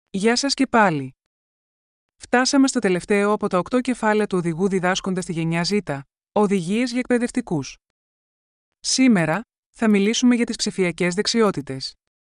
Γεια σας και πάλι. Φτάσαμε στο τελευταίο από τα 8 κεφάλαια του οδηγού διδάσκοντας τη γενιά Z, οδηγίες για εκπαιδευτικούς. Σήμερα, θα μιλήσουμε για τις ψηφιακές δεξιότητες.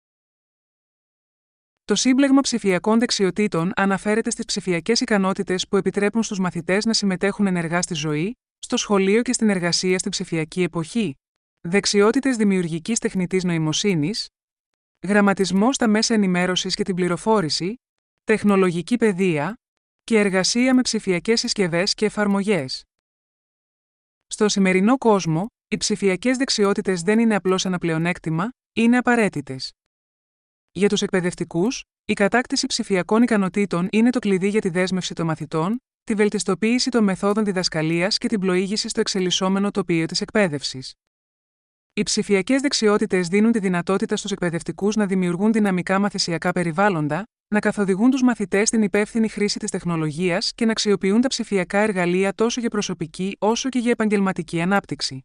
Το σύμπλεγμα ψηφιακών δεξιοτήτων αναφέρεται στις ψηφιακές ικανότητες που επιτρέπουν στους μαθητές να συμμετέχουν ενεργά στη ζωή, στο σχολείο και στην εργασία στην ψηφιακή εποχή. Δεξιότητες δημιουργικής τεχνητής νοημοσύνης, γραμματισμό στα μέσα ενημέρωσης και την πληροφόρηση, τεχνολογική παιδεία και εργασία με ψηφιακές συσκευές και εφαρμογές. Στο σημερινό κόσμο, οι ψηφιακές δεξιότητες δεν είναι απλώς ένα πλεονέκτημα, είναι απαραίτητες. Για τους εκπαιδευτικούς, η κατάκτηση ψηφιακών ικανοτήτων είναι το κλειδί για τη δέσμευση των μαθητών, τη βελτιστοποίηση των μεθόδων διδασκαλίας και την πλοήγηση στο εξελισσόμενο τοπίο της εκπαίδευσης. Οι ψηφιακές δεξιότητες δίνουν τη δυνατότητα στους εκπαιδευτικούς να δημιουργούν δυναμικά μαθησιακά περιβάλλοντα, να καθοδηγούν τους μαθητές στην υπεύθυνη χρήση της τεχνολογίας και να αξιοποιούν τα ψηφιακά εργαλεία τόσο για προσωπική όσο και για επαγγελματική ανάπτυξη.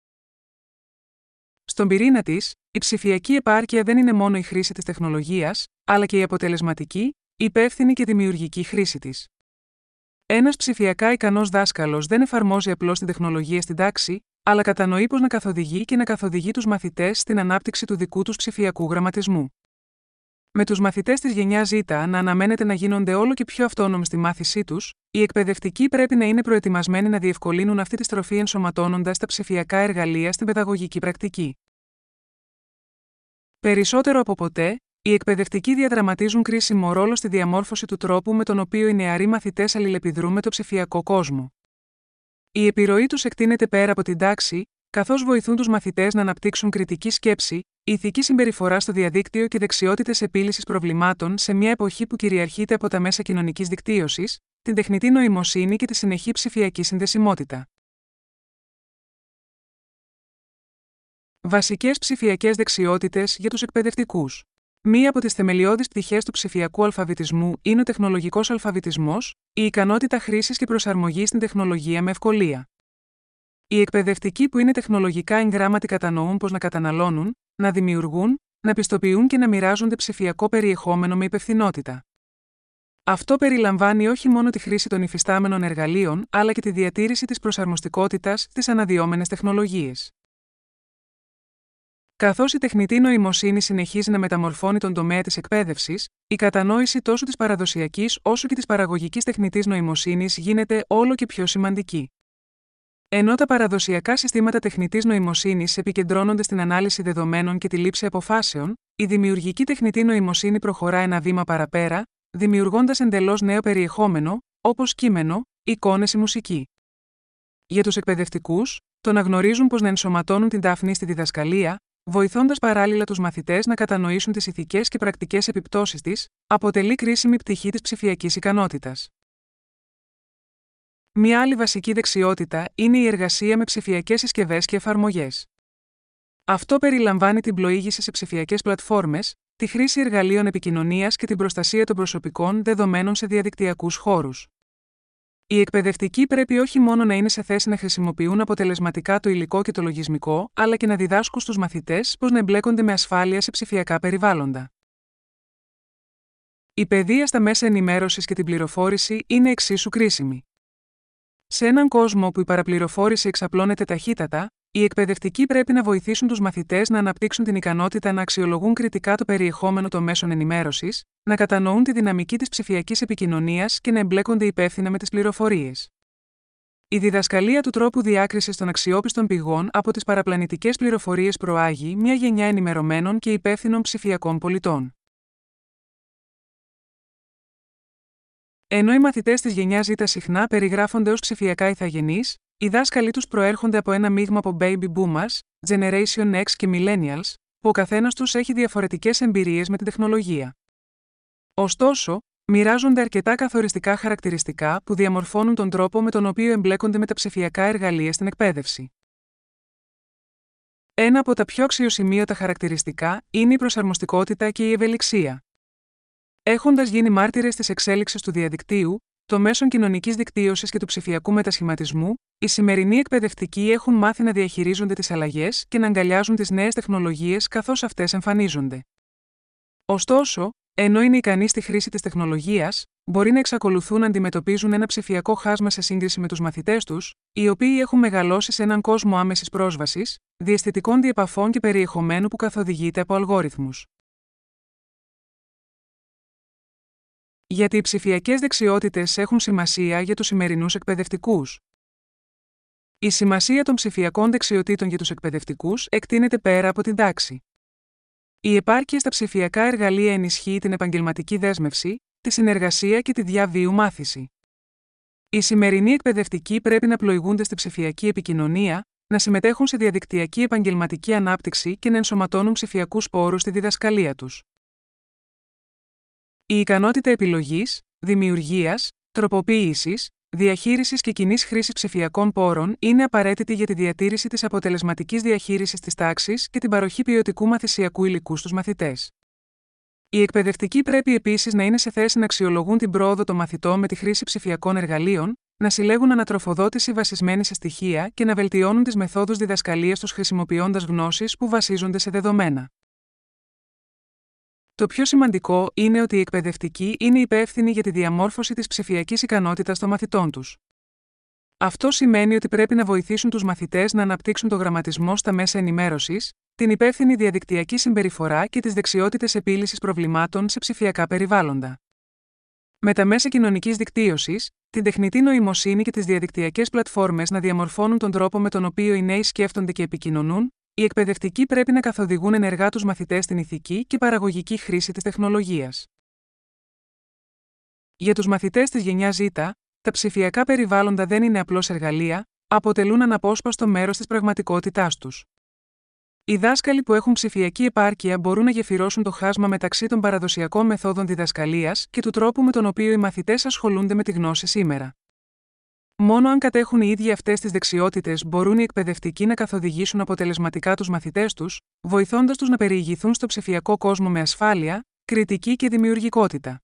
Στον πυρήνα της, η ψηφιακή επάρκεια δεν είναι μόνο η χρήση της τεχνολογίας, αλλά και η αποτελεσματική, υπεύθυνη και δημιουργική χρήση της. Ένας ψηφιακά ικανός δάσκαλος δεν εφαρμόζει απλώς την τεχνολογία στην τάξη, αλλά κατανοεί πώς να καθοδηγεί και να καθοδηγεί τους μαθητές στην ανάπτυξη του δικού τους ψηφιακού γραμματισμού. Με τους μαθητές της γενιάς Z να αναμένεται να γίνονται όλο και πιο αυτόνομοι στη μάθησή τους, οι εκπαιδευτικοί πρέπει να είναι προετοιμασμένοι να διευκολύνουν αυτή τη στροφή ενσωματώνοντας τα ψηφιακά εργαλεία στην παιδαγωγική πρακτική. Περισσότερο από ποτέ, οι εκπαιδευτικοί διαδραματίζουν κρίσιμο ρόλο στη διαμόρφωση του τρόπου με τον οποίο οι νεαροί μαθητές αλληλεπιδρούν με το ψηφιακό κόσμο. Η επιρροή τους εκτείνεται πέρα από την τάξη, καθώς βοηθούν τους μαθητές να αναπτύξουν κριτική σκέψη, ηθική συμπεριφορά στο διαδίκτυο και δεξιότητες επίλυσης προβλημάτων σε μια εποχή που κυριαρχείται από τα μέσα κοινωνικής δικτύωσης, την τεχνητή νοημοσύνη και τη συνεχή ψηφιακή συνδεσιμότητα. Βασικές ψηφιακές δεξιότητες για τους εκπαιδευτικούς. Μία από τις θεμελιώδεις πτυχές του ψηφιακού αλφαβητισμού είναι ο τεχνολογικός αλφαβητισμός, η ικανότητα χρήσης και προσαρμογής στην τεχνολογία με ευκολία. Οι εκπαιδευτικοί που είναι τεχνολογικά εγγράμματοι κατανοούν πώς να καταναλώνουν, να δημιουργούν, να πιστοποιούν και να μοιράζονται ψηφιακό περιεχόμενο με υπευθυνότητα. Αυτό περιλαμβάνει όχι μόνο τη χρήση των υφιστάμενων εργαλείων, αλλά και τη διατήρηση της προσαρμοστικότητας στις αναδυόμενες τεχνολογίες. Καθώς η τεχνητή νοημοσύνη συνεχίζει να μεταμορφώνει τον τομέα της εκπαίδευσης, η κατανόηση τόσο της παραδοσιακής όσο και της παραγωγικής τεχνητής νοημοσύνης γίνεται όλο και πιο σημαντική. Ενώ τα παραδοσιακά συστήματα τεχνητής νοημοσύνης επικεντρώνονται στην ανάλυση δεδομένων και τη λήψη αποφάσεων, η δημιουργική τεχνητή νοημοσύνη προχωρά ένα βήμα παραπέρα, δημιουργώντας εντελώς νέο περιεχόμενο, όπως κείμενο, εικόνες ή μουσική. Για τους εκπαιδευτικούς, το να γνωρίζουν πώς να ενσωματώνουν την τάφνη στη διδασκαλία, βοηθώντας παράλληλα τους μαθητές να κατανοήσουν τις ηθικές και πρακτικές επιπτώσεις της, αποτελεί κρίσιμη πτυχή της ψηφιακής ικανότητας. Μια άλλη βασική δεξιότητα είναι η εργασία με ψηφιακές συσκευές και εφαρμογές. Αυτό περιλαμβάνει την πλοήγηση σε ψηφιακές πλατφόρμες, τη χρήση εργαλείων επικοινωνίας και την προστασία των προσωπικών δεδομένων σε διαδικτυακούς χώρους. Οι εκπαιδευτικοί πρέπει όχι μόνο να είναι σε θέση να χρησιμοποιούν αποτελεσματικά το υλικό και το λογισμικό, αλλά και να διδάσκουν στους μαθητές πώς να εμπλέκονται με ασφάλεια σε ψηφιακά περιβάλλοντα. Η παιδεία στα μέσα ενημέρωσης και την πληροφόρηση είναι εξίσου κρίσιμη. Σε έναν κόσμο όπου η παραπληροφόρηση εξαπλώνεται ταχύτατα, οι εκπαιδευτικοί πρέπει να βοηθήσουν τους μαθητές να αναπτύξουν την ικανότητα να αξιολογούν κριτικά το περιεχόμενο των μέσων ενημέρωσης, να κατανοούν τη δυναμική της ψηφιακής επικοινωνίας και να εμπλέκονται υπεύθυνα με τις πληροφορίες. Η διδασκαλία του τρόπου διάκρισης των αξιόπιστων πηγών από τις παραπλανητικές πληροφορίες προάγει μια γενιά ενημερωμένων και υπεύθυνων ψηφιακών πολιτών. Ενώ οι μαθητές της γενιάς Z συχνά περιγράφονται ως ψηφιακά ηθαγενείς, οι δάσκαλοι τους προέρχονται από ένα μείγμα από Baby Boomers, Generation X και Millennials, που ο καθένας τους έχει διαφορετικές εμπειρίες με την τεχνολογία. Ωστόσο, μοιράζονται αρκετά καθοριστικά χαρακτηριστικά που διαμορφώνουν τον τρόπο με τον οποίο εμπλέκονται με τα ψηφιακά εργαλεία στην εκπαίδευση. Ένα από τα πιο αξιοσημείωτα χαρακτηριστικά είναι η προσαρμοστικότητα και η ευελιξία. Έχοντας γίνει μάρτυρες της εξέλιξης του διαδικτύου, των μέσων κοινωνικής δικτύωσης και του ψηφιακού μετασχηματισμού, οι σημερινοί εκπαιδευτικοί έχουν μάθει να διαχειρίζονται τις αλλαγές και να αγκαλιάζουν τις νέες τεχνολογίες καθώς αυτές εμφανίζονται. Ωστόσο, ενώ είναι ικανοί στη χρήση της τεχνολογίας, μπορεί να εξακολουθούν να αντιμετωπίζουν ένα ψηφιακό χάσμα σε σύγκριση με τους μαθητές τους, οι οποίοι έχουν μεγαλώσει σε έναν κόσμο άμεσης πρόσβασης, διαισθητικών διεπαφών και περιεχομένου που καθοδηγείται από αλγόριθμους. Γιατί οι ψηφιακές δεξιότητες έχουν σημασία για τους σημερινούς εκπαιδευτικούς. Η σημασία των ψηφιακών δεξιοτήτων για τους εκπαιδευτικούς εκτείνεται πέρα από την τάξη. Η επάρκεια στα ψηφιακά εργαλεία ενισχύει την επαγγελματική δέσμευση, τη συνεργασία και τη διαβίου μάθηση. Οι σημερινοί εκπαιδευτικοί πρέπει να πλοηγούνται στη ψηφιακή επικοινωνία, να συμμετέχουν σε διαδικτυακή επαγγελματική ανάπτυξη και να ενσωματώνουν ψηφιακούς πόρους στη διδασκαλία τους. Η ικανότητα επιλογής, δημιουργίας, τροποποίησης, διαχείρισης και κοινής χρήσης ψηφιακών πόρων είναι απαραίτητη για τη διατήρηση της αποτελεσματικής διαχείρισης της τάξης και την παροχή ποιοτικού μαθησιακού υλικού στους μαθητές. Οι εκπαιδευτικοί πρέπει επίσης να είναι σε θέση να αξιολογούν την πρόοδο των μαθητών με τη χρήση ψηφιακών εργαλείων, να συλλέγουν ανατροφοδότηση βασισμένη σε στοιχεία και να βελτιώνουν τις μεθόδους διδασκαλίας τους χρησιμοποιώντας γνώσεις που βασίζονται σε δεδομένα. Το πιο σημαντικό είναι ότι οι εκπαιδευτικοί είναι υπεύθυνοι για τη διαμόρφωση της ψηφιακής ικανότητας των μαθητών τους. Αυτό σημαίνει ότι πρέπει να βοηθήσουν τους μαθητές να αναπτύξουν το γραμματισμό στα μέσα ενημέρωσης, την υπεύθυνη διαδικτυακή συμπεριφορά και τις δεξιότητες επίλυσης προβλημάτων σε ψηφιακά περιβάλλοντα. Με τα μέσα κοινωνικής δικτύωσης, την τεχνητή νοημοσύνη και τις διαδικτυακές πλατφόρμες να διαμορφώνουν τον τρόπο με τον οποίο οι νέοι σκέφτονται και επικοινωνούν, οι εκπαιδευτικοί πρέπει να καθοδηγούν ενεργά τους μαθητές στην ηθική και παραγωγική χρήση της τεχνολογίας. Για τους μαθητές της γενιάς Z, τα ψηφιακά περιβάλλοντα δεν είναι απλώς εργαλεία, αποτελούν αναπόσπαστο μέρος της πραγματικότητάς τους. Οι δάσκαλοι που έχουν ψηφιακή επάρκεια μπορούν να γεφυρώσουν το χάσμα μεταξύ των παραδοσιακών μεθόδων διδασκαλίας και του τρόπου με τον οποίο οι μαθητές ασχολούνται με τη γνώση σήμερα. Μόνο αν κατέχουν οι ίδιοι αυτές τις δεξιότητες μπορούν οι εκπαιδευτικοί να καθοδηγήσουν αποτελεσματικά τους μαθητές τους, βοηθώντας τους να περιηγηθούν στο ψηφιακό κόσμο με ασφάλεια, κριτική και δημιουργικότητα.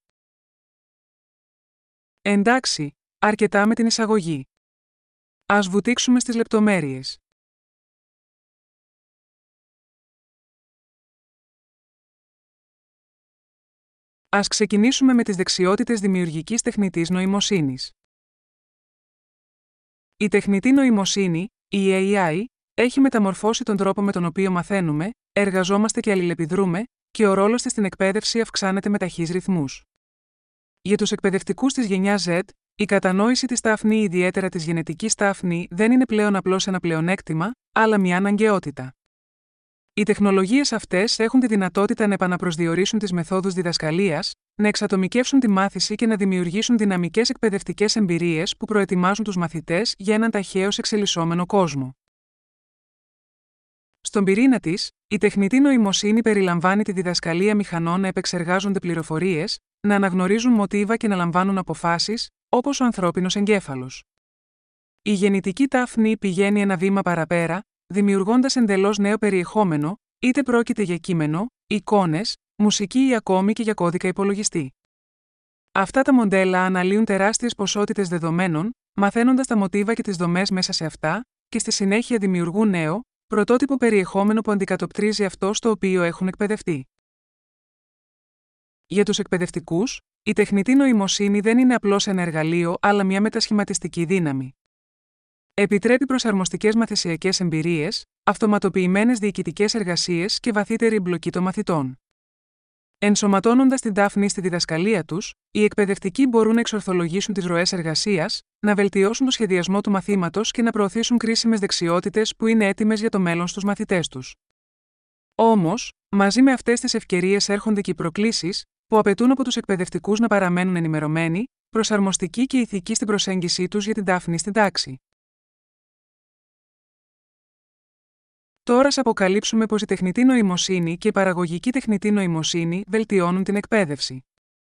Εντάξει, αρκετά με την εισαγωγή. Ας βουτήξουμε στις λεπτομέρειες. Ας ξεκινήσουμε με τις δεξιότητες δημιουργικής τεχνητής νοημοσύνης. Η τεχνητή νοημοσύνη, η AI, έχει μεταμορφώσει τον τρόπο με τον οποίο μαθαίνουμε, εργαζόμαστε και αλληλεπιδρούμε, και ο ρόλος της στην εκπαίδευση αυξάνεται με ταχύς ρυθμούς. Για τους εκπαιδευτικούς της γενιάς Z, η κατανόηση της τάφνη, ιδιαίτερα της γενετικής τάφνη, δεν είναι πλέον απλώς ένα πλεονέκτημα, αλλά μια αναγκαιότητα. Οι τεχνολογίες αυτές έχουν τη δυνατότητα να επαναπροσδιορίσουν τις μεθόδους διδασκαλίας, να εξατομικεύσουν τη μάθηση και να δημιουργήσουν δυναμικές εκπαιδευτικές εμπειρίες που προετοιμάζουν τους μαθητές για έναν ταχαίως εξελισσόμενο κόσμο. Στον πυρήνα της, η τεχνητή νοημοσύνη περιλαμβάνει τη διδασκαλία μηχανών να επεξεργάζονται πληροφορίες, να αναγνωρίζουν μοτίβα και να λαμβάνουν αποφάσεις, όπως ο ανθρώπινος εγκέφαλος. Η γεννητική τάφνη πηγαίνει ένα βήμα παραπέρα, δημιουργώντας εντελώς νέο περιεχόμενο, είτε πρόκειται για κείμενο, εικόνες, μουσική ή ακόμη και για κώδικα υπολογιστή. Αυτά τα μοντέλα αναλύουν τεράστιες ποσότητες δεδομένων, μαθαίνοντας τα μοτίβα και τις δομές μέσα σε αυτά, και στη συνέχεια δημιουργούν νέο, πρωτότυπο περιεχόμενο που αντικατοπτρίζει αυτό στο οποίο έχουν εκπαιδευτεί. Για τους εκπαιδευτικούς, η τεχνητή νοημοσύνη δεν είναι απλώς ένα εργαλείο, αλλά μια μετασχηματιστική δύναμη. Επιτρέπει προσαρμοστικές μαθησιακές εμπειρίες, αυτοματοποιημένες διοικητικές εργασίες και βαθύτερη εμπλοκή των μαθητών. Ενσωματώνοντας την τάφνη στη διδασκαλία τους, οι εκπαιδευτικοί μπορούν να εξορθολογήσουν τις ροές εργασίας, να βελτιώσουν το σχεδιασμό του μαθήματος και να προωθήσουν κρίσιμες δεξιότητες που είναι έτοιμες για το μέλλον στους μαθητές τους. Όμως, μαζί με αυτές τις ευκαιρίες έρχονται και οι προκλήσεις, που απαιτούν από τους εκπαιδευτικούς να παραμένουν ενημερωμένοι, προσαρμοστικοί και ηθικοί στην προσέγγιση τους για την τάφνη στην τάξη. Τώρα ας αποκαλύψουμε πως η τεχνητή νοημοσύνη και η παραγωγική τεχνητή νοημοσύνη βελτιώνουν την εκπαίδευση.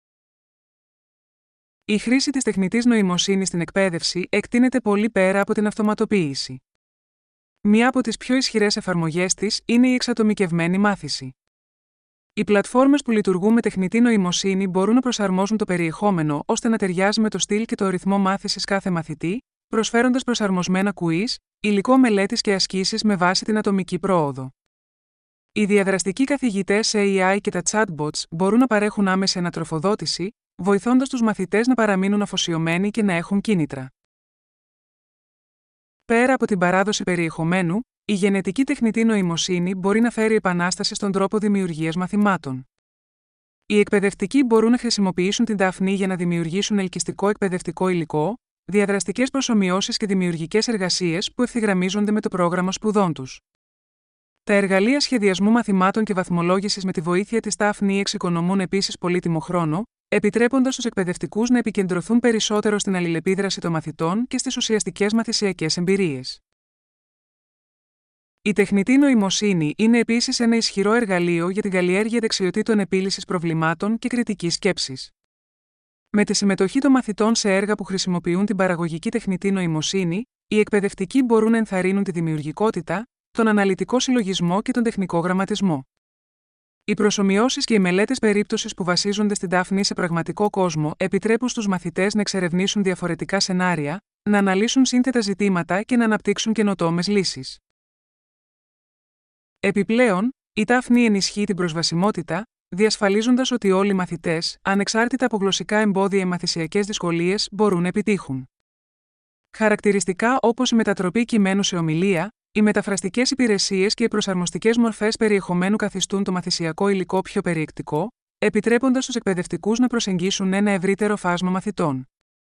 Η χρήση της τεχνητής νοημοσύνης στην εκπαίδευση εκτείνεται πολύ πέρα από την αυτοματοποίηση. Μία από τις πιο ισχυρές εφαρμογές της είναι η εξατομικευμένη μάθηση. Οι πλατφόρμες που λειτουργούν με τεχνητή νοημοσύνη μπορούν να προσαρμόζουν το περιεχόμενο ώστε να ταιριάζει με το στυλ και το ρυθμό μάθησης κάθε μαθητή, προσφέροντας προσαρμοσμένα quiz, υλικό μελέτης και ασκήσεις με βάση την ατομική πρόοδο. Οι διαδραστικοί καθηγητές AI και τα chatbots μπορούν να παρέχουν άμεση ανατροφοδότηση, βοηθώντας τους μαθητές να παραμείνουν αφοσιωμένοι και να έχουν κίνητρα. Πέρα από την παράδοση περιεχομένου, η γενετική τεχνητή νοημοσύνη μπορεί να φέρει επανάσταση στον τρόπο δημιουργίας μαθημάτων. Οι εκπαιδευτικοί μπορούν να χρησιμοποιήσουν την Daphne για να δημιουργήσουν ελκυστικό εκπαιδευτικό υλικό, διαδραστικές προσομοιώσεις και δημιουργικές εργασίες που ευθυγραμμίζονται με το πρόγραμμα σπουδών τους. Τα εργαλεία σχεδιασμού μαθημάτων και βαθμολόγησης με τη βοήθεια της Daphne εξοικονομούν επίσης πολύτιμο χρόνο, επιτρέποντας στους εκπαιδευτικούς να επικεντρωθούν περισσότερο στην αλληλεπίδραση των μαθητών και στις ουσιαστικές μαθησιακές εμπειρίες. Η τεχνητή νοημοσύνη είναι επίσης ένα ισχυρό εργαλείο για την καλλιέργεια δεξιοτήτων επίλυσης προβλημάτων και κριτικής σκέψης. Με τη συμμετοχή των μαθητών σε έργα που χρησιμοποιούν την παραγωγική τεχνητή νοημοσύνη, οι εκπαιδευτικοί μπορούν να ενθαρρύνουν τη δημιουργικότητα, τον αναλυτικό συλλογισμό και τον τεχνικό γραμματισμό. Οι προσομοιώσεις και οι μελέτες περίπτωσης που βασίζονται στην Daphne σε πραγματικό κόσμο επιτρέπουν στους μαθητές να εξερευνήσουν διαφορετικά σενάρια, να αναλύσουν σύνθετα ζητήματα και να αναπτύξουν καινοτόμες λύσεις. Επιπλέον, η Daphne ενισχύει την προσβασιμότητα, διασφαλίζοντας ότι όλοι οι μαθητές, ανεξάρτητα από γλωσσικά εμπόδια ή μαθησιακές δυσκολίες, μπορούν να επιτύχουν. Χαρακτηριστικά όπως η μετατροπή κειμένου σε ομιλία, οι μεταφραστικές υπηρεσίες και οι προσαρμοστικές μορφές περιεχομένου καθιστούν το μαθησιακό υλικό πιο περιεκτικό, επιτρέποντας στους εκπαιδευτικούς να προσεγγίσουν ένα ευρύτερο φάσμα μαθητών.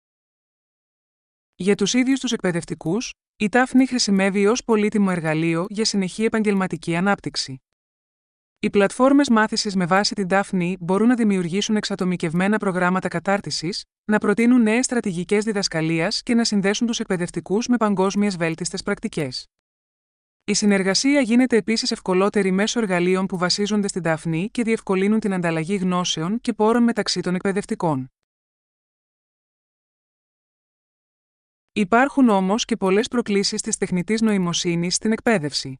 Για τους ίδιους τους εκπαιδευτικούς, η Daphne χρησιμεύει ως πολύτιμο εργαλείο για συνεχή επαγγελματική ανάπτυξη. Οι πλατφόρμες μάθησης με βάση την Daphne μπορούν να δημιουργήσουν εξατομικευμένα προγράμματα κατάρτισης, να προτείνουν νέες στρατηγικές διδασκαλίας και να συνδέσουν τους εκπαιδευτικούς με παγκόσμιες βέλτιστες πρακτικές. Η συνεργασία γίνεται επίσης ευκολότερη μέσω εργαλείων που βασίζονται στην Daphne και διευκολύνουν την ανταλλαγή γνώσεων και πόρων μεταξύ των εκπαιδευτικών. Υπάρχουν όμως και πολλές προκλήσεις της τεχνητής νοημοσύνης στην εκπαίδευση.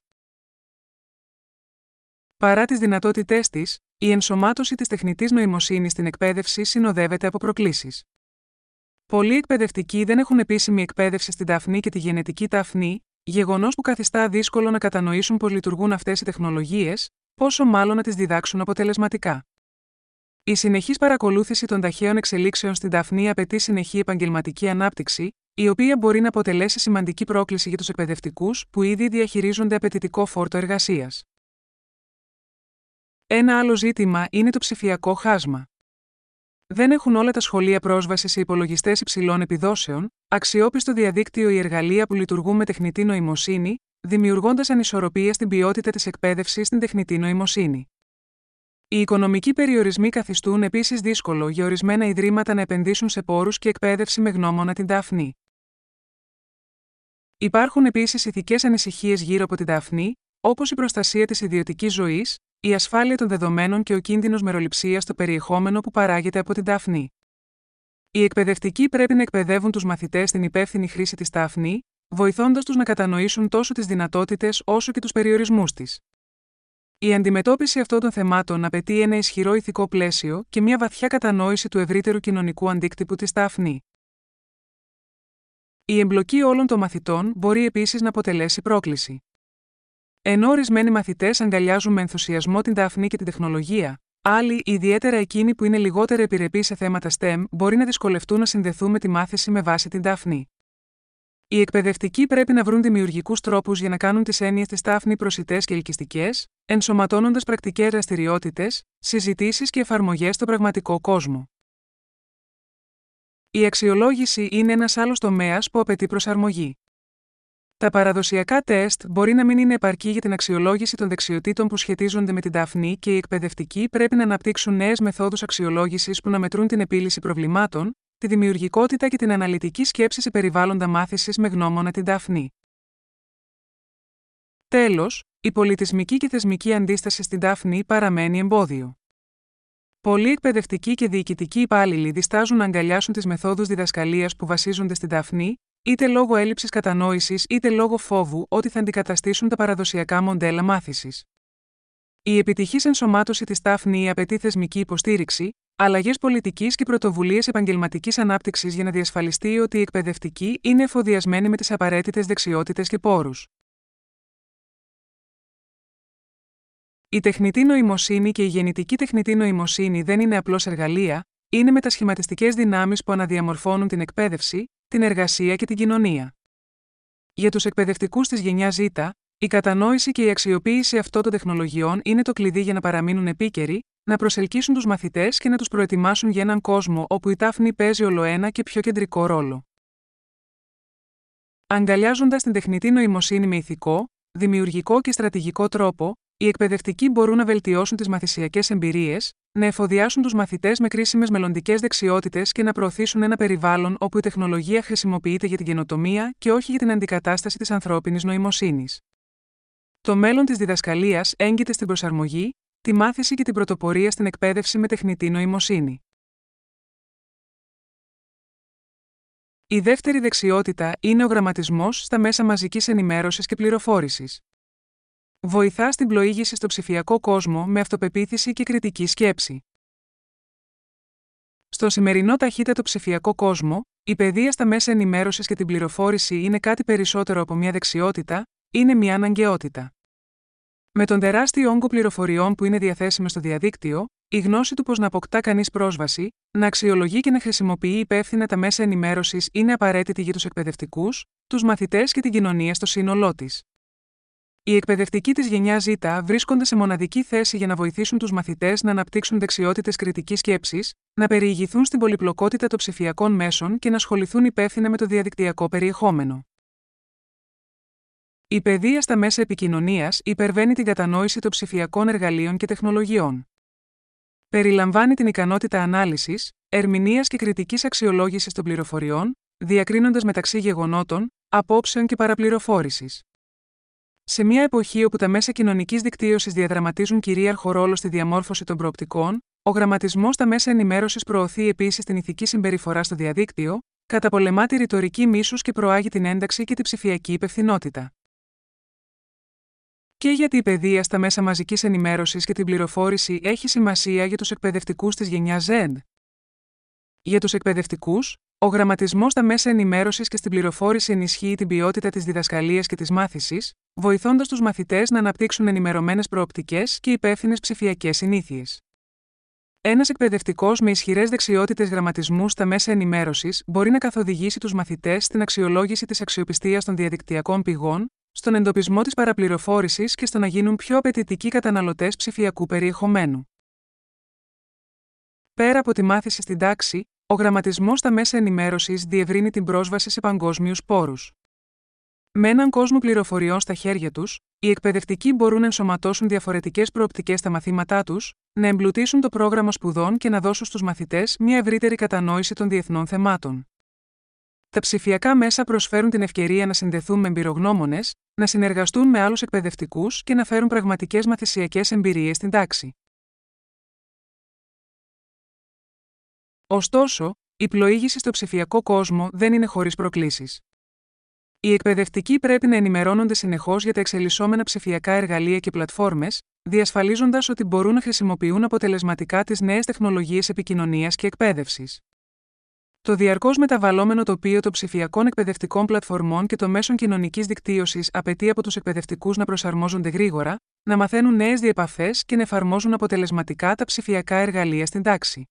Παρά τις δυνατότητές της, η ενσωμάτωση της τεχνητής νοημοσύνης στην εκπαίδευση συνοδεύεται από προκλήσεις. Πολλοί εκπαιδευτικοί δεν έχουν επίσημη εκπαίδευση στην Daphne και τη γενετική Daphne, γεγονός που καθιστά δύσκολο να κατανοήσουν πώς λειτουργούν αυτές οι τεχνολογίες, πόσο μάλλον να τις διδάξουν αποτελεσματικά. Η συνεχής παρακολούθηση των ταχαίων εξελίξεων στην Daphne απαιτεί συνεχή επαγγελματική ανάπτυξη, η οποία μπορεί να αποτελέσει σημαντική πρόκληση για τους εκπαιδευτικούς που ήδη διαχειρίζονται απαιτητικό φόρτο εργασίας. Ένα άλλο ζήτημα είναι το ψηφιακό χάσμα. Δεν έχουν όλα τα σχολεία πρόσβαση σε υπολογιστές υψηλών επιδόσεων, αξιόπιστο διαδίκτυο ή εργαλεία που λειτουργούν με τεχνητή νοημοσύνη, δημιουργώντας ανισορροπία στην ποιότητα της εκπαίδευσης στην τεχνητή νοημοσύνη. Οι οικονομικοί περιορισμοί καθιστούν επίσης δύσκολο για ορισμένα ιδρύματα να επενδύσουν σε πόρους και εκπαίδευση με γνώμονα την Daphne. Υπάρχουν επίσης ηθικές ανησυχίες γύρω από την Daphne, όπως η προστασία της ιδιωτικής ζωής, η ασφάλεια των δεδομένων και ο κίνδυνος μεροληψίας στο περιεχόμενο που παράγεται από την Daphne. Οι εκπαιδευτικοί πρέπει να εκπαιδεύουν τους μαθητές στην υπεύθυνη χρήση της Daphne, βοηθώντας τους να κατανοήσουν τόσο τις δυνατότητες όσο και τους περιορισμούς της. Η αντιμετώπιση αυτών των θεμάτων απαιτεί ένα ισχυρό ηθικό πλαίσιο και μια βαθιά κατανόηση του ευρύτερου κοινωνικού αντίκτυπου της Daphne. Η εμπλοκή όλων των μαθητών μπορεί επίσης να αποτελέσει πρόκληση. Ενώ ορισμένοι μαθητές αγκαλιάζουν με ενθουσιασμό την Daphne και την τεχνολογία, άλλοι, ιδιαίτερα εκείνοι που είναι λιγότερο επιρρεπείς σε θέματα STEM, μπορεί να δυσκολευτούν να συνδεθούν με τη μάθηση με βάση την Daphne. Οι εκπαιδευτικοί πρέπει να βρουν δημιουργικούς τρόπους για να κάνουν τις έννοιες της Daphne προσιτές και ελκυστικές, ενσωματώνοντας πρακτικές δραστηριότητες, συζητήσεις και εφαρμογές στον πραγματικό κόσμο. Η αξιολόγηση είναι ένας άλλος τομέας που απαιτεί προσαρμογή. Τα παραδοσιακά τεστ μπορεί να μην είναι επαρκή για την αξιολόγηση των δεξιοτήτων που σχετίζονται με την Daphne και οι εκπαιδευτικοί πρέπει να αναπτύξουν νέες μεθόδους αξιολόγησης που να μετρούν την επίλυση προβλημάτων, τη δημιουργικότητα και την αναλυτική σκέψη σε περιβάλλοντα μάθησης με γνώμονα την Daphne. Τέλος, η πολιτισμική και θεσμική αντίσταση στην Daphne παραμένει εμπόδιο. Πολλοί εκπαιδευτικοί και διοικητικοί υπάλληλοι διστάζουν να αγκαλιάσουν τις μεθόδους διδασκαλίας που βασίζονται στην Daphne, είτε λόγω έλλειψης κατανόησης είτε λόγω φόβου ότι θα αντικαταστήσουν τα παραδοσιακά μοντέλα μάθησης. Η επιτυχής ενσωμάτωση της Daphne απαιτεί θεσμική υποστήριξη, αλλαγές πολιτικής και πρωτοβουλίες επαγγελματικής ανάπτυξης για να διασφαλιστεί ότι οι εκπαιδευτικοί είναι εφοδιασμένοι με τις απαραίτητες δεξιότητες και πόρους. Η τεχνητή νοημοσύνη και η γεννητική τεχνητή νοημοσύνη δεν είναι απλώς εργαλεία, είναι μετασχηματιστικές δυνάμεις που αναδιαμορφώνουν την εκπαίδευση, την εργασία και την κοινωνία. Για τους εκπαιδευτικούς της γενιάς Z, η κατανόηση και η αξιοποίηση αυτών των τεχνολογιών είναι το κλειδί για να παραμείνουν επίκαιροι, να προσελκύσουν τους μαθητές και να τους προετοιμάσουν για έναν κόσμο όπου η τάφνη παίζει ολοένα και πιο κεντρικό ρόλο. Αγκαλιάζοντας την τεχνητή νοημοσύνη με ηθικό, δημιουργικό και στρατηγικό τρόπο, οι εκπαιδευτικοί μπορούν να βελτιώσουν τις μαθησιακές εμπειρίες, να εφοδιάσουν τους μαθητές με κρίσιμες μελλοντικές δεξιότητες και να προωθήσουν ένα περιβάλλον όπου η τεχνολογία χρησιμοποιείται για την καινοτομία και όχι για την αντικατάσταση της ανθρώπινης νοημοσύνης. Το μέλλον της διδασκαλίας έγκυται στην προσαρμογή, τη μάθηση και την πρωτοπορία στην εκπαίδευση με τεχνητή νοημοσύνη. Η δεύτερη δεξιότητα είναι ο γραμματισμός στα μέσα μαζικής ενημέρωσης και πληροφόρησης. Βοηθά στην πλοήγηση στο ψηφιακό κόσμο με αυτοπεποίθηση και κριτική σκέψη. Στο σημερινό ταχύτατο ψηφιακό κόσμο, η παιδεία στα μέσα ενημέρωσης και την πληροφόρηση είναι κάτι περισσότερο από μια δεξιότητα, είναι μια αναγκαιότητα. Με τον τεράστιο όγκο πληροφοριών που είναι διαθέσιμο στο διαδίκτυο, η γνώση του πώς να αποκτά κανείς πρόσβαση, να αξιολογεί και να χρησιμοποιεί υπεύθυνα τα μέσα ενημέρωσης είναι απαραίτητη για τους εκπαιδευτικούς, τους μαθητές και την κοινωνία στο σύνολό της. Οι εκπαιδευτικοί της γενιάς Z βρίσκονται σε μοναδική θέση για να βοηθήσουν τους μαθητές να αναπτύξουν δεξιότητες κριτικής σκέψης, να περιηγηθούν στην πολυπλοκότητα των ψηφιακών μέσων και να ασχοληθούν υπεύθυνα με το διαδικτυακό περιεχόμενο. Η παιδεία στα μέσα επικοινωνίας υπερβαίνει την κατανόηση των ψηφιακών εργαλείων και τεχνολογιών. Περιλαμβάνει την ικανότητα ανάλυσης, ερμηνείας και κριτικής αξιολόγησης των πληροφοριών, διακρίνοντας μεταξύ γεγονότων, απόψεων και παραπληροφόρησης. Σε μια εποχή όπου τα μέσα κοινωνικής δικτύωσης διαδραματίζουν κυρίαρχο ρόλο στη διαμόρφωση των προοπτικών, ο γραμματισμός στα μέσα ενημέρωσης προωθεί επίσης την ηθική συμπεριφορά στο διαδίκτυο, καταπολεμά τη ρητορική μίσους και προάγει την ένταξη και την ψηφιακή υπευθυνότητα. Και γιατί η παιδεία στα μέσα μαζικής ενημέρωσης και την πληροφόρηση έχει σημασία για τους εκπαιδευτικούς της γενιάς Z. Για τους εκπαιδευτικούς, ο γραμματισμός στα μέσα ενημέρωσης και στην πληροφόρηση ενισχύει την ποιότητα της διδασκαλίας και της μάθησης, βοηθώντας τους μαθητές να αναπτύξουν ενημερωμένες προοπτικές και υπεύθυνες ψηφιακές συνήθειες. Ένας εκπαιδευτικός με ισχυρές δεξιότητες γραμματισμού στα μέσα ενημέρωσης μπορεί να καθοδηγήσει τους μαθητές στην αξιολόγηση της αξιοπιστίας των διαδικτυακών πηγών, στον εντοπισμό της παραπληροφόρησης και στο να γίνουν πιο απαιτητικοί καταναλωτές ψηφιακού περιεχομένου. Πέρα από τη μάθηση στην τάξη, ο γραμματισμός στα μέσα ενημέρωσης διευρύνει την πρόσβαση σε παγκόσμιους πόρους. Με έναν κόσμο πληροφοριών στα χέρια τους, οι εκπαιδευτικοί μπορούν να ενσωματώσουν διαφορετικές προοπτικές στα μαθήματά τους, να εμπλουτίσουν το πρόγραμμα σπουδών και να δώσουν στους μαθητές μια ευρύτερη κατανόηση των διεθνών θεμάτων. Τα ψηφιακά μέσα προσφέρουν την ευκαιρία να συνδεθούν με εμπειρογνώμονες, να συνεργαστούν με άλλους εκπαιδευτικούς και να φέρουν πραγματικές μαθησιακές εμπειρίες στην τάξη. Ωστόσο, η πλοήγηση στο ψηφιακό κόσμο δεν είναι χωρίς προκλήσεις. Οι εκπαιδευτικοί πρέπει να ενημερώνονται συνεχώς για τα εξελισσόμενα ψηφιακά εργαλεία και πλατφόρμες, διασφαλίζοντας ότι μπορούν να χρησιμοποιούν αποτελεσματικά τις νέες τεχνολογίες επικοινωνίας και εκπαίδευσης. Το διαρκώς μεταβαλλόμενο τοπίο των ψηφιακών εκπαιδευτικών πλατφορμών και των μέσων κοινωνικής δικτύωσης απαιτεί από τους εκπαιδευτικούς να προσαρμόζονται γρήγορα, να μαθαίνουν νέες διεπαφές και να εφαρμόζουν αποτελεσματικά τα ψηφιακά εργαλεία στην τάξη.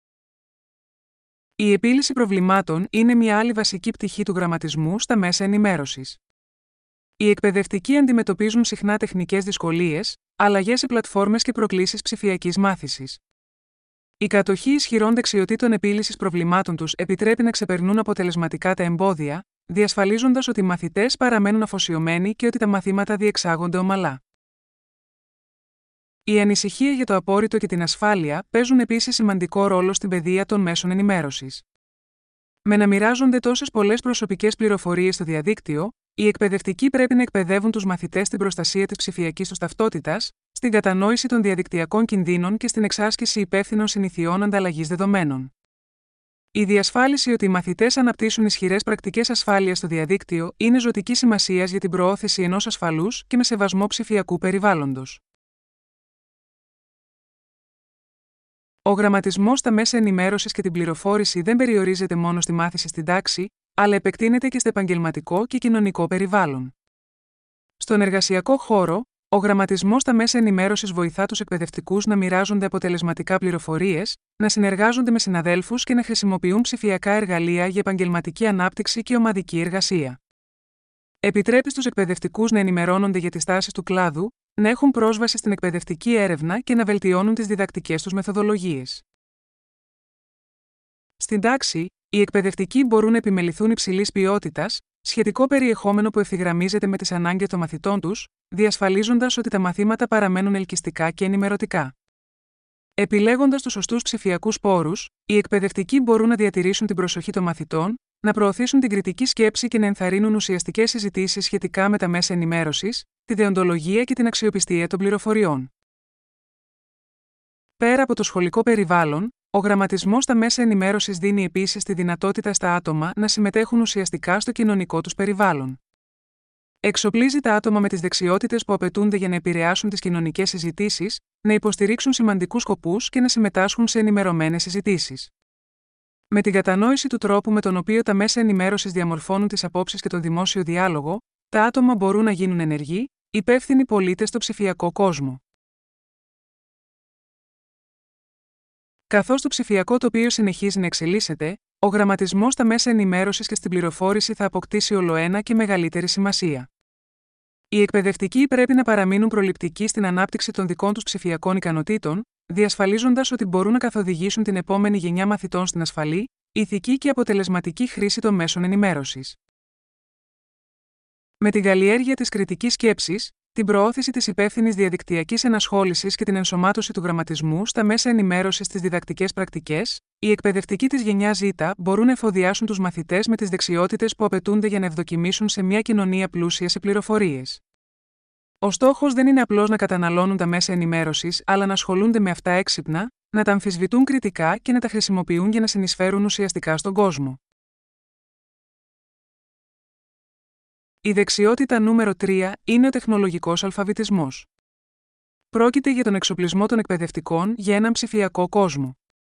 Η επίλυση προβλημάτων είναι μια άλλη βασική πτυχή του γραμματισμού στα μέσα ενημέρωσης. Οι εκπαιδευτικοί αντιμετωπίζουν συχνά τεχνικές δυσκολίες, αλλαγές σε πλατφόρμες και προκλήσεις ψηφιακής μάθησης. Η κατοχή ισχυρών δεξιοτήτων επίλυσης προβλημάτων τους επιτρέπει να ξεπερνούν αποτελεσματικά τα εμπόδια, διασφαλίζοντας ότι οι μαθητές παραμένουν αφοσιωμένοι και ότι τα μαθήματα διεξάγονται ομαλά. Η ανησυχία για το απόρριτο και την ασφάλεια παίζουν επίσης σημαντικό ρόλο στην παιδεία των μέσων ενημέρωσης. Με να μοιράζονται τόσες πολλές προσωπικές πληροφορίες στο διαδίκτυο, οι εκπαιδευτικοί πρέπει να εκπαιδεύουν τους μαθητές στην προστασία της ψηφιακής τους ταυτότητας, στην κατανόηση των διαδικτυακών κινδύνων και στην εξάσκηση υπεύθυνων συνηθιών ανταλλαγής δεδομένων. Η διασφάλιση ότι οι μαθητές αναπτύσσουν ισχυρές πρακτικές ασφάλειας στο διαδίκτυο είναι ζωτικής σημασίας για την προώθηση ενός ασφαλούς και με σεβασμό ψηφιακού περιβάλλοντος. Ο γραμματισμός στα μέσα ενημέρωσης και την πληροφόρηση δεν περιορίζεται μόνο στη μάθηση στην τάξη, αλλά επεκτείνεται και στο επαγγελματικό και κοινωνικό περιβάλλον. Στον εργασιακό χώρο, Ο γραμματισμός στα μέσα ενημέρωσης βοηθά τους εκπαιδευτικούς να μοιράζονται αποτελεσματικά πληροφορίες, να συνεργάζονται με συναδέλφους και να χρησιμοποιούν ψηφιακά εργαλεία για επαγγελματική ανάπτυξη και ομαδική εργασία. Επιτρέπει στους εκπαιδευτικούς να ενημερώνονται για τις τάσεις του κλάδου, να έχουν πρόσβαση στην εκπαιδευτική έρευνα και να βελτιώνουν τις διδακτικές τους μεθοδολογίες. Στην τάξη, οι εκπαιδευτικοί μπορούν να επιμεληθούν υψηλής ποιότητας, σχετικό περιεχόμενο που ευθυγραμμίζεται με τις ανάγκες των μαθητών τους, διασφαλίζοντας ότι τα μαθήματα παραμένουν ελκυστικά και ενημερωτικά. Επιλέγοντας τους σωστούς ψηφιακούς πόρους, οι εκπαιδευτικοί μπορούν να διατηρήσουν την προσοχή των μαθητών, να προωθήσουν την κριτική σκέψη και να ενθαρρύνουν ουσιαστικές συζητήσεις σχετικά με τα μέσα ενημέρωσης, τη δεοντολογία και την αξιοπιστία των πληροφοριών. Πέρα από το σχολικό περιβάλλον, ο γραμματισμός στα μέσα ενημέρωσης δίνει επίσης τη δυνατότητα στα άτομα να συμμετέχουν ουσιαστικά στο κοινωνικό τους περιβάλλον. Εξοπλίζει τα άτομα με τις δεξιότητες που απαιτούνται για να επηρεάσουν τις κοινωνικές συζητήσεις, να υποστηρίξουν σημαντικούς σκοπούς και να συμμετάσχουν σε ενημερωμένες συζητήσεις. Με την κατανόηση του τρόπου με τον οποίο τα μέσα ενημέρωσης διαμορφώνουν τις απόψεις και τον δημόσιο διάλογο, τα άτομα μπορούν να γίνουν ενεργοί, υπεύθυνοι πολίτες στο ψηφιακό κόσμο. Καθώς το ψηφιακό τοπίο συνεχίζει να εξελίσσεται, ο γραμματισμός στα μέσα ενημέρωσης και στην πληροφόρηση θα αποκτήσει ολοένα και μεγαλύτερη σημασία. Οι εκπαιδευτικοί πρέπει να παραμείνουν προληπτικοί στην ανάπτυξη των δικών τους ψηφιακών ικανοτήτων, διασφαλίζοντας ότι μπορούν να καθοδηγήσουν την επόμενη γενιά μαθητών στην ασφαλή, ηθική και αποτελεσματική χρήση των μέσων ενημέρωσης. Με την καλλιέργεια της κριτικής σκέψης, την προώθηση της υπεύθυνης διαδικτυακής ενασχόλησης και την ενσωμάτωση του γραμματισμού στα μέσα ενημέρωσης στις διδακτικές πρακτικές, οι εκπαιδευτικοί της γενιάς Z μπορούν να εφοδιάσουν τους μαθητές με τις δεξιότητες που απαιτούνται για να ευδοκιμήσουν σε μια κοινωνία πλούσια σε πληροφορίες. Ο στόχος δεν είναι απλώς να καταναλώνουν τα μέσα ενημέρωσης, αλλά να ασχολούνται με αυτά έξυπνα, να τα αμφισβητούν κριτικά και να τα χρησιμοποιούν για να συνεισφέρουν ουσιαστικά στον κόσμο. Η δεξιότητα νούμερο 3 είναι ο τεχνολογικός αλφαβητισμός. Πρόκειται για τον εξοπλισμό των εκπαιδευτικών για έναν ψηφιακό κόσμο.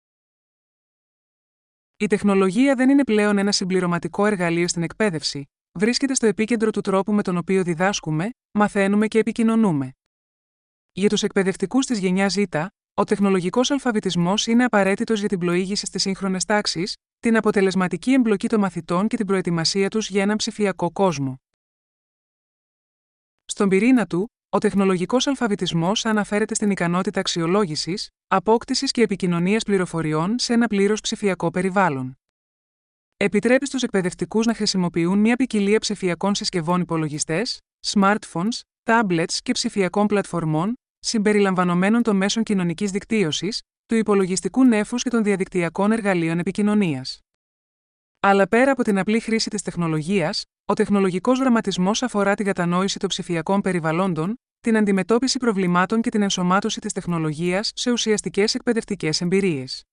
Η τεχνολογία δεν είναι πλέον ένα συμπληρωματικό εργαλείο στην εκπαίδευση, βρίσκεται στο επίκεντρο του τρόπου με τον οποίο διδάσκουμε, μαθαίνουμε και επικοινωνούμε. Για τους εκπαιδευτικούς της γενιάς Z, ο τεχνολογικός αλφαβητισμός είναι απαραίτητος για την πλοήγηση στις σύγχρονες τάξεις, την αποτελεσματική εμπλοκή των μαθητών και την προετοιμασία τους για έναν ψηφιακό κόσμο. Στον πυρήνα του, ο τεχνολογικός αλφαβητισμός αναφέρεται στην ικανότητα αξιολόγησης, απόκτησης και επικοινωνίας πληροφοριών σε ένα πλήρως ψηφιακό περιβάλλον. Επιτρέπει στους εκπαιδευτικούς να χρησιμοποιούν μια ποικιλία ψηφιακών συσκευών υπολογιστές, smartphones, tablets και ψηφιακών πλατφορμών, συμπεριλαμβανομένων των μέσων κοινωνικής δικτύωσης, του υπολογιστικού νέφους και των διαδικτυακών εργαλείων επικοινωνίας. Αλλά πέρα από την απλή χρήση της τεχνολογίας, ο τεχνολογικός γραμματισμός αφορά την κατανόηση των ψηφιακών περιβαλλόντων, την αντιμετώπιση προβλημάτων και την ενσωμάτωση της τεχνολογίας σε ουσιαστικές εκπαιδευτικές εμπειρίες.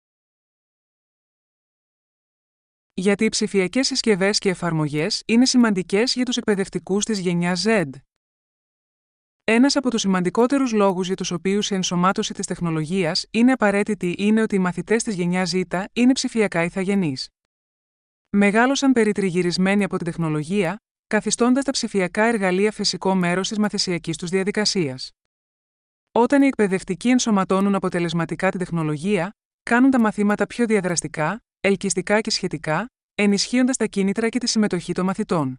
Γιατί οι ψηφιακές συσκευές και εφαρμογές είναι σημαντικές για τους εκπαιδευτικούς της γενιάς Z. Ένας από τους σημαντικότερους λόγους για τους οποίους η ενσωμάτωση της τεχνολογίας είναι απαραίτητη είναι ότι οι μαθητές της γενιάς Z είναι ψηφιακά ηθαγενείς. Μεγάλωσαν περιτριγυρισμένοι από την τεχνολογία, καθιστώντας τα ψηφιακά εργαλεία φυσικό μέρος της μαθησιακής τους διαδικασίας. Όταν οι εκπαιδευτικοί ενσωματώνουν αποτελεσματικά την τεχνολογία, κάνουν τα μαθήματα πιο διαδραστικά, ελκυστικά και σχετικά, ενισχύοντας τα κίνητρα και τη συμμετοχή των μαθητών.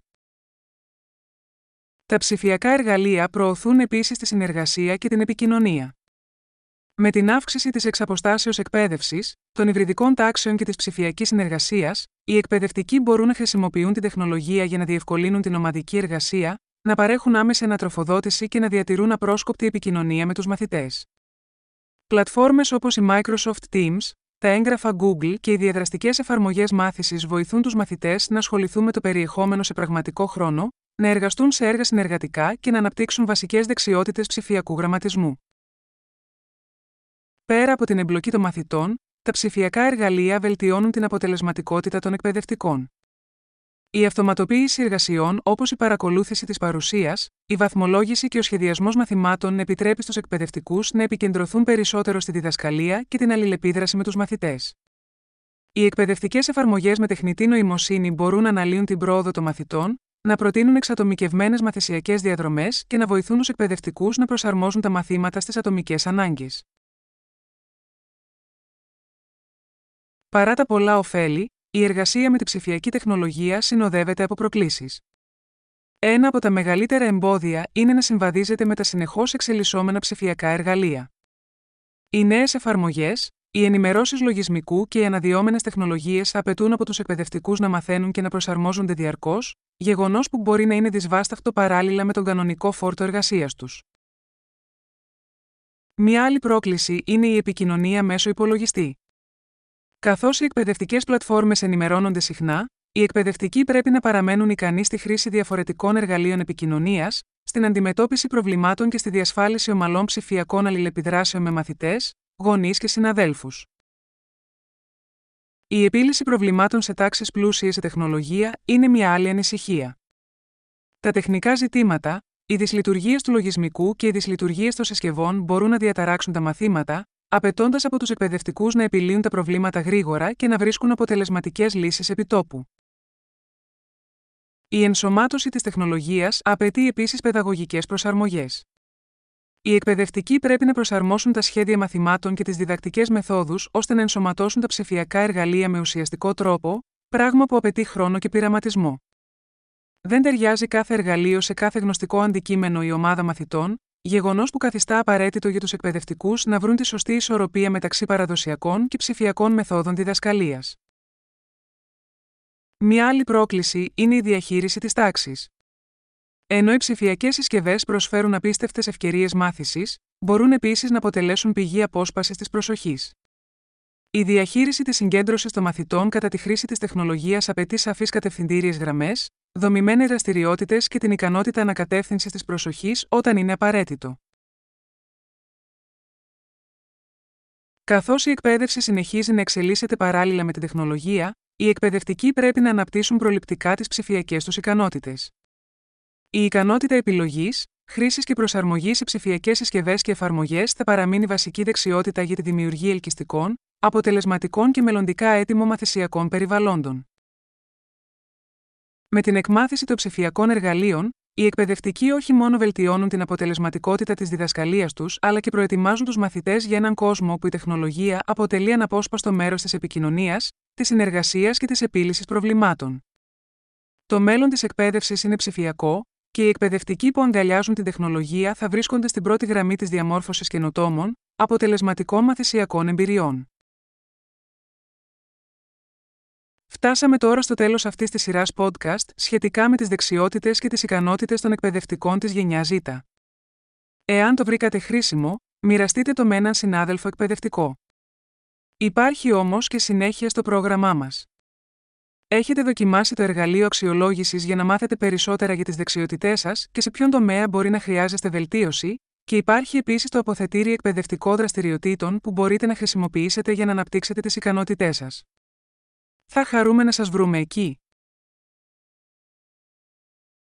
Τα ψηφιακά εργαλεία προωθούν επίσης τη συνεργασία και την επικοινωνία. Με την αύξηση της εξαποστάσεως εκπαίδευσης, των υβριδικών τάξεων και της ψηφιακής συνεργασίας, οι εκπαιδευτικοί μπορούν να χρησιμοποιούν την τεχνολογία για να διευκολύνουν την ομαδική εργασία, να παρέχουν άμεση ανατροφοδότηση και να διατηρούν απρόσκοπτη επικοινωνία με τους μαθητές. Πλατφόρμες όπως η Microsoft Teams, τα έγγραφα Google και οι διαδραστικές εφαρμογές μάθησης βοηθούν τους μαθητές να ασχοληθούν με το περιεχόμενο σε πραγματικό χρόνο, να εργαστούν σε έργα συνεργατικά και να αναπτύξουν βασικές δεξιότητες ψηφιακού γραμματισμού. Πέρα από την εμπλοκή των μαθητών, τα ψηφιακά εργαλεία βελτιώνουν την αποτελεσματικότητα των εκπαιδευτικών. Η αυτοματοποίηση εργασιών όπως η παρακολούθηση της παρουσίας, η βαθμολόγηση και ο σχεδιασμός μαθημάτων επιτρέπει στους εκπαιδευτικούς να επικεντρωθούν περισσότερο στη διδασκαλία και την αλληλεπίδραση με τους μαθητές. Οι εκπαιδευτικές εφαρμογές με τεχνητή νοημοσύνη μπορούν να αναλύουν την πρόοδο των μαθητών, να προτείνουν εξατομικευμένες μαθησιακές διαδρομές και να βοηθούν τους εκπαιδευτικούς να προσαρμόζουν τα μαθήματα στις ατομικές ανάγκες. Παρά τα πολλά ωφέλη, η εργασία με τη ψηφιακή τεχνολογία συνοδεύεται από προκλήσεις. Ένα από τα μεγαλύτερα εμπόδια είναι να συμβαδίζεται με τα συνεχώς εξελισσόμενα ψηφιακά εργαλεία. Οι νέες εφαρμογές, οι ενημερώσεις λογισμικού και οι αναδυόμενες τεχνολογίες απαιτούν από τους εκπαιδευτικούς να μαθαίνουν και να προσαρμόζονται διαρκώς, γεγονός που μπορεί να είναι δυσβάσταχτο παράλληλα με τον κανονικό φόρτο εργασίας τους. Μια άλλη πρόκληση είναι η επικοινωνία μέσω υπολογιστή. Καθώς οι εκπαιδευτικές πλατφόρμες ενημερώνονται συχνά, οι εκπαιδευτικοί πρέπει να παραμένουν ικανοί στη χρήση διαφορετικών εργαλείων επικοινωνίας, στην αντιμετώπιση προβλημάτων και στη διασφάλιση ομαλών ψηφιακών αλληλεπιδράσεων με μαθητές, γονείς και συναδέλφους. Η επίλυση προβλημάτων σε τάξεις πλούσιες σε τεχνολογία είναι μια άλλη ανησυχία. Τα τεχνικά ζητήματα, οι δυσλειτουργίες του λογισμικού και οι δυσλειτουργίες των συσκευών μπορούν να διαταράξουν τα μαθήματα, απαιτώντας από τους εκπαιδευτικούς να επιλύουν τα προβλήματα γρήγορα και να βρίσκουν αποτελεσματικές λύσεις επιτόπου. Η ενσωμάτωση της τεχνολογίας απαιτεί επίσης παιδαγωγικές προσαρμογές. Οι εκπαιδευτικοί πρέπει να προσαρμόσουν τα σχέδια μαθημάτων και τις διδακτικές μεθόδους ώστε να ενσωματώσουν τα ψηφιακά εργαλεία με ουσιαστικό τρόπο, πράγμα που απαιτεί χρόνο και πειραματισμό. Δεν ταιριάζει κάθε εργαλείο σε κάθε γνωστικό αντικείμενο ή ομάδα μαθητών, γεγονός που καθιστά απαραίτητο για τους εκπαιδευτικούς να βρουν τη σωστή ισορροπία μεταξύ παραδοσιακών και ψηφιακών μεθόδων διδασκαλίας. Μια άλλη πρόκληση είναι η διαχείριση της τάξης. Ενώ οι ψηφιακές συσκευές προσφέρουν απίστευτες ευκαιρίες μάθησης, μπορούν επίσης να αποτελέσουν πηγή απόσπασης της προσοχής. Η διαχείριση της συγκέντρωσης των μαθητών κατά τη χρήση της τεχνολογίας απαιτεί σαφείς κατευθυντήριες γραμμές, δομημένες δραστηριότητες και την ικανότητα ανακατεύθυνσης της προσοχής όταν είναι απαραίτητο. Καθώς η εκπαίδευση συνεχίζει να εξελίσσεται παράλληλα με την τεχνολογία, οι εκπαιδευτικοί πρέπει να αναπτύσσουν προληπτικά τις ψηφιακές τους ικανότητες. Η ικανότητα επιλογής, χρήσης και προσαρμογής σε ψηφιακές συσκευές και εφαρμογές θα παραμείνει βασική δεξιότητα για τη δημιουργία ελκυστικών, αποτελεσματικών και μελλοντικά έτοιμων μαθησιακών περιβαλλόντων. Με την εκμάθηση των ψηφιακών εργαλείων, οι εκπαιδευτικοί όχι μόνο βελτιώνουν την αποτελεσματικότητα της διδασκαλίας τους, αλλά και προετοιμάζουν τους μαθητές για έναν κόσμο όπου η τεχνολογία αποτελεί αναπόσπαστο μέρος της επικοινωνίας, της συνεργασίας και της επίλυσης προβλημάτων. Το μέλλον της εκπαίδευσης είναι ψηφιακό, και οι εκπαιδευτικοί που αγκαλιάζουν την τεχνολογία θα βρίσκονται στην πρώτη γραμμή της διαμόρφωσης καινοτόμων, αποτελεσματικών μαθησιακών εμπειριών. Φτάσαμε τώρα στο τέλος αυτής της σειράς podcast σχετικά με τις δεξιότητες και τις ικανότητες των εκπαιδευτικών της γενιάς Z. Εάν το βρήκατε χρήσιμο, μοιραστείτε το με έναν συνάδελφο εκπαιδευτικό. Υπάρχει όμως και συνέχεια στο πρόγραμμά μας. Έχετε δοκιμάσει το εργαλείο αξιολόγησης για να μάθετε περισσότερα για τις δεξιότητές σας και σε ποιον τομέα μπορεί να χρειάζεστε βελτίωση, και υπάρχει επίσης το αποθετήρι εκπαιδευτικών δραστηριοτήτων που μπορείτε να χρησιμοποιήσετε για να αναπτύξετε τις ικανότητές σας. Θα χαρούμε να σας βρούμε εκεί.